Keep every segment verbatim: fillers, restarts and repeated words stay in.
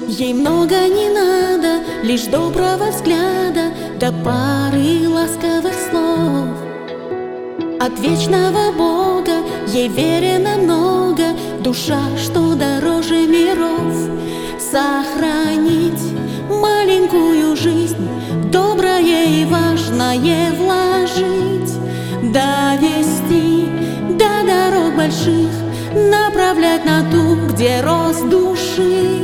Ей много не надо, лишь доброго взгляда да пары ласковых слов. От вечного Бога ей верено много, душа, что дороже миров. Сохранить маленькую жизнь, доброе и важное вложить, довести до дорог больших, направлять на ту, где рост души.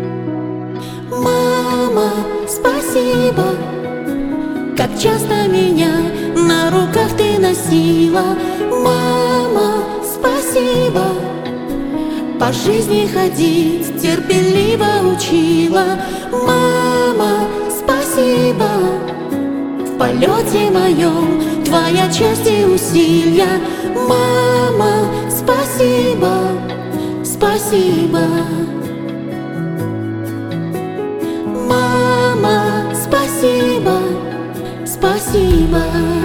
Мама, спасибо, как часто меня на руках ты носила. Мама, спасибо, по жизни ходить терпеливо учила. Мама, спасибо, в полете моем твоя часть и усилия. Мама, спасибо, спасибо. Мама, спасибо, спасибо.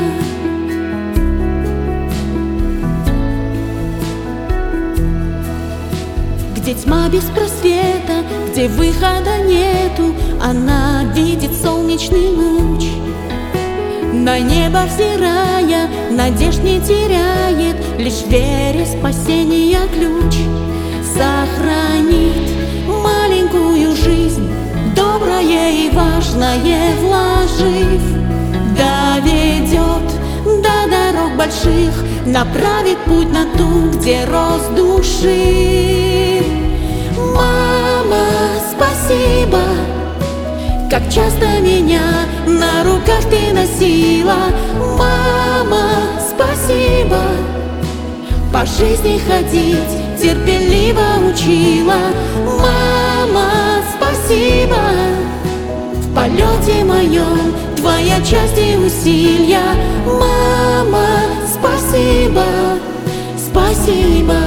Где тьма без просвета, где выхода нету, она видит солнечный луч. На небо взирая, надежд не теряет, лишь вере спасения ключ. Сохранит маленькую жизнь, доброе и важное вложив, доведет до дорог больших, направит путь на ту, где рост души. Мама, спасибо, как часто меня на руках ты носила. Мама, спасибо, по жизни ходить терпеливо учила. Мама, спасибо, в полете моем твоя часть и усилия. Мама, спасибо, спасибо.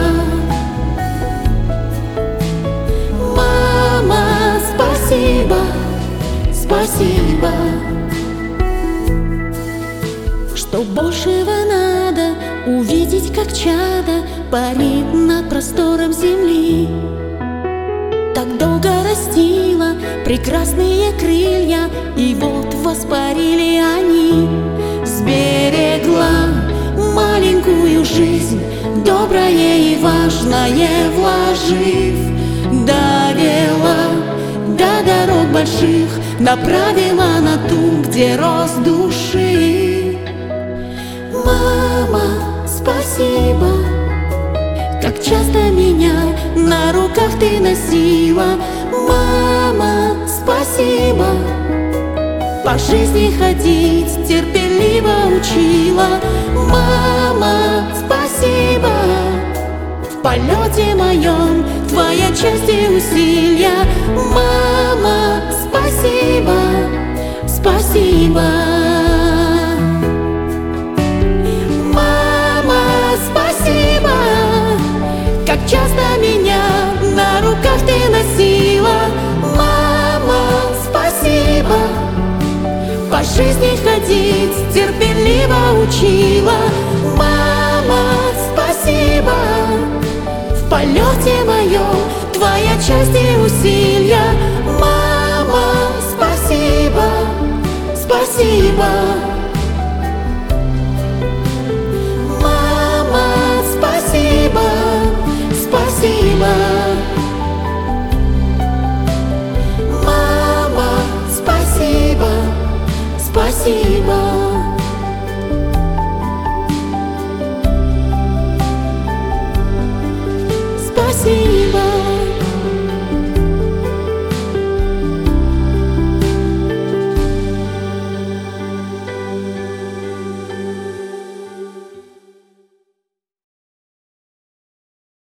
Мама, спасибо, спасибо. Что большего надо, увидеть, как чадо парит над простором земли. Так долго растила прекрасные крылья, и вот воспарили они. Сберегла маленькую жизнь, доброе и важное вложив, довела до дорог больших, направила на ту, где рост души. Мама, спасибо, как часто меня на руках ты носила. Мама, спасибо, по жизни ходить терпеливо учила. Мама, спасибо, в полете моем твоя часть и усилия. Мама, спасибо, спасибо. Мама, спасибо, как часто меня на руках ты носила. Мама, спасибо, по жизни ходить терпеливо учила. Мама, спасибо, в полете моем твоя часть и усилия. Мама, спасибо, спасибо. Мама, спасибо, спасибо. Мама, спасибо, спасибо.